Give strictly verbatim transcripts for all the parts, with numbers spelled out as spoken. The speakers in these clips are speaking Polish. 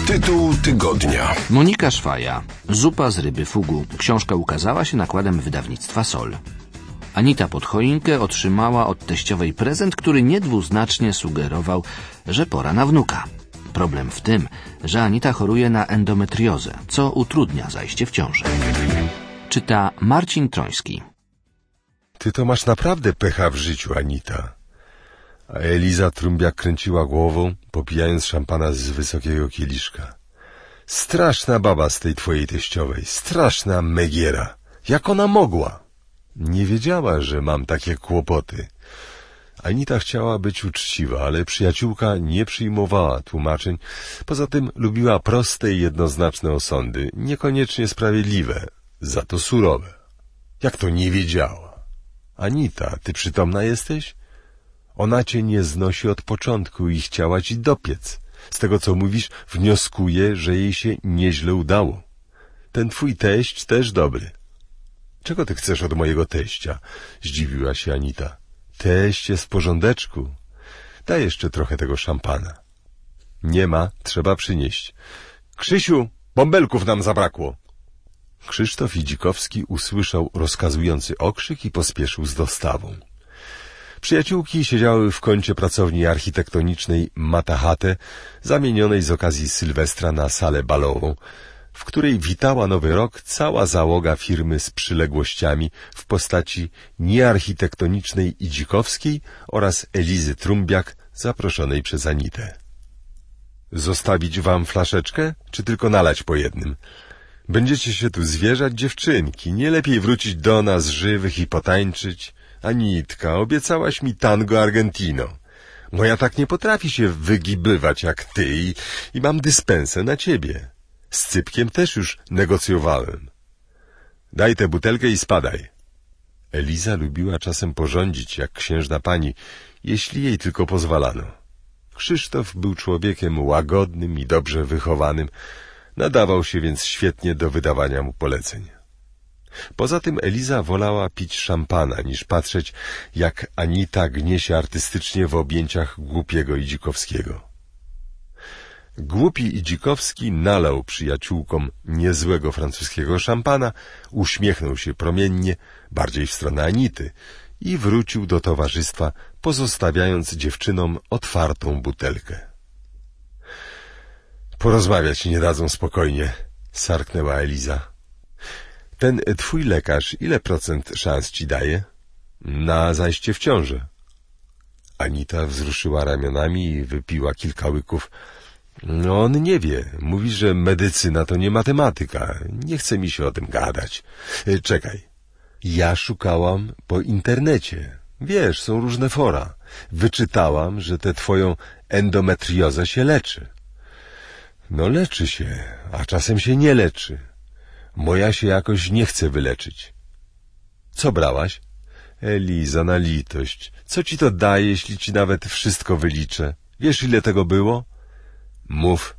Tytuł tygodnia. Monika Szwaja. Zupa z ryby fugu. Książka ukazała się nakładem wydawnictwa Sol. Anita pod choinkę otrzymała od teściowej prezent, który niedwuznacznie sugerował, że pora na wnuka. Problem w tym, że Anita choruje na endometriozę, co utrudnia zajście w ciążę. Czyta Marcin Troński. Ty to masz naprawdę pecha w życiu, Anita. A Eliza Trumbiak kręciła głową, popijając szampana z wysokiego kieliszka. Straszna baba z tej twojej teściowej, straszna megiera. Jak ona mogła? Nie wiedziała, że mam takie kłopoty. Anita chciała być uczciwa, ale przyjaciółka nie przyjmowała tłumaczeń. Poza tym lubiła proste i jednoznaczne osądy, niekoniecznie sprawiedliwe, za to surowe. Jak to nie wiedziała? Anita, ty przytomna jesteś? Ona cię nie znosi od początku i chciała ci dopiec. Z tego, co mówisz, wnioskuję, że jej się nieźle udało. Ten twój teść też dobry. Czego ty chcesz od mojego teścia? Zdziwiła się Anita. Teść jest w porządeczku. Daj jeszcze trochę tego szampana. Nie ma, trzeba przynieść. Krzysiu, bąbelków nam zabrakło. Krzysztof Idzikowski usłyszał rozkazujący okrzyk i pospieszył z dostawą. Przyjaciółki siedziały w kącie pracowni architektonicznej Matahate, zamienionej z okazji Sylwestra na salę balową, w której witała nowy rok cała załoga firmy z przyległościami w postaci niearchitektonicznej Idzikowskiej oraz Elizy Trumbiak, zaproszonej przez Anitę. Zostawić wam flaszeczkę, czy tylko nalać po jednym? Będziecie się tu zwierzać, dziewczynki, nie lepiej wrócić do nas żywych i potańczyć? Anitka, obiecałaś mi tango Argentino. Moja tak nie potrafi się wygibywać jak ty i, i mam dyspensę na ciebie. Z Cypkiem też już negocjowałem. Daj tę butelkę i spadaj. Eliza lubiła czasem porządzić jak księżna pani, jeśli jej tylko pozwalano. Krzysztof był człowiekiem łagodnym i dobrze wychowanym, nadawał się więc świetnie do wydawania mu poleceń. Poza tym Eliza wolała pić szampana, niż patrzeć, jak Anita gnie się artystycznie w objęciach głupiego Idzikowskiego. Głupi Idzikowski nalał przyjaciółkom niezłego francuskiego szampana, uśmiechnął się promiennie, bardziej w stronę Anity i wrócił do towarzystwa, pozostawiając dziewczynom otwartą butelkę. Porozmawiać nie dadzą spokojnie, sarknęła Eliza. Ten twój lekarz ile procent szans ci daje? Na zajście w ciążę. Anita wzruszyła ramionami i wypiła kilka łyków. No, on nie wie. Mówi, że medycyna to nie matematyka. Nie chce mi się o tym gadać. Czekaj. Ja szukałam po internecie. Wiesz, są różne fora. Wyczytałam, że tę twoją endometriozę się leczy. No leczy się, a czasem się nie leczy. Moja się jakoś nie chce wyleczyć. Co brałaś? Eliza, na litość. Co ci to daje, jeśli ci nawet wszystko wyliczę? Wiesz, ile tego było? Mów.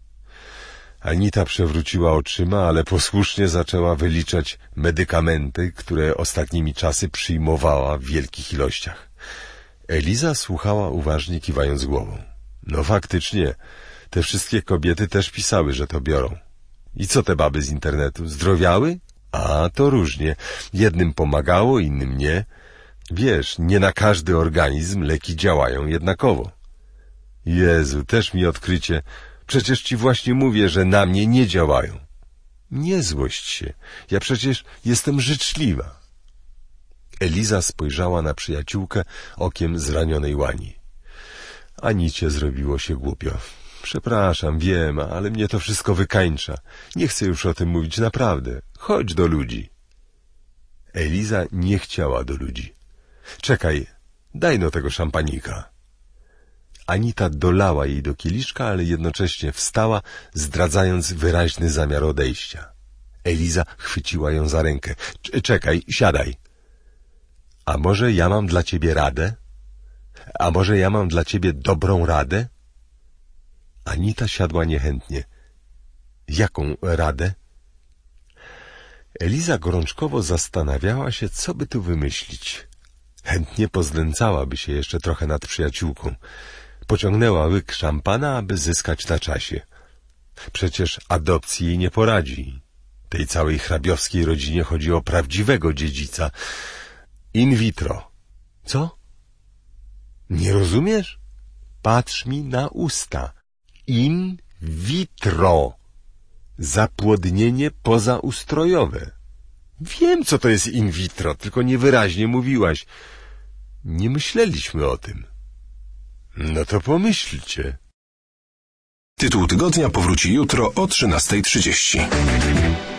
Anita przewróciła oczyma, ale posłusznie zaczęła wyliczać medykamenty, które ostatnimi czasy przyjmowała w wielkich ilościach. Eliza słuchała uważnie, kiwając głową. No faktycznie, te wszystkie kobiety też pisały, że to biorą. I co te baby z internetu? Zdrowiały? A, to różnie. Jednym pomagało, innym nie. Wiesz, nie na każdy organizm leki działają jednakowo. Jezu, też mi odkrycie. Przecież ci właśnie mówię, że na mnie nie działają. Nie złość się. Ja przecież jestem życzliwa. Eliza spojrzała na przyjaciółkę okiem zranionej łani. Anicie zrobiło się głupio. Przepraszam, wiem, ale mnie to wszystko wykańcza. Nie chcę już o tym mówić, naprawdę. Chodź do ludzi. Eliza nie chciała do ludzi. Czekaj, daj no tego szampanika. Anita dolała jej do kieliszka, ale jednocześnie wstała, zdradzając wyraźny zamiar odejścia. Eliza chwyciła ją za rękę. Czekaj, siadaj. A może ja mam dla ciebie radę? A może ja mam dla ciebie dobrą radę? Anita siadła niechętnie. Jaką radę? Eliza gorączkowo zastanawiała się, co by tu wymyślić. Chętnie poznęcałaby się jeszcze trochę nad przyjaciółką. Pociągnęła łyk szampana, aby zyskać na czasie. Przecież adopcji jej nie poradzi. Tej całej hrabiowskiej rodzinie chodzi o prawdziwego dziedzica. In vitro. Co? Nie rozumiesz? Patrz mi na usta. In vitro. Zapłodnienie pozaustrojowe. Wiem, co to jest in vitro, tylko niewyraźnie mówiłaś. Nie myśleliśmy o tym. No to pomyślcie. Tytuł tygodnia powróci jutro o trzynastej trzydzieści.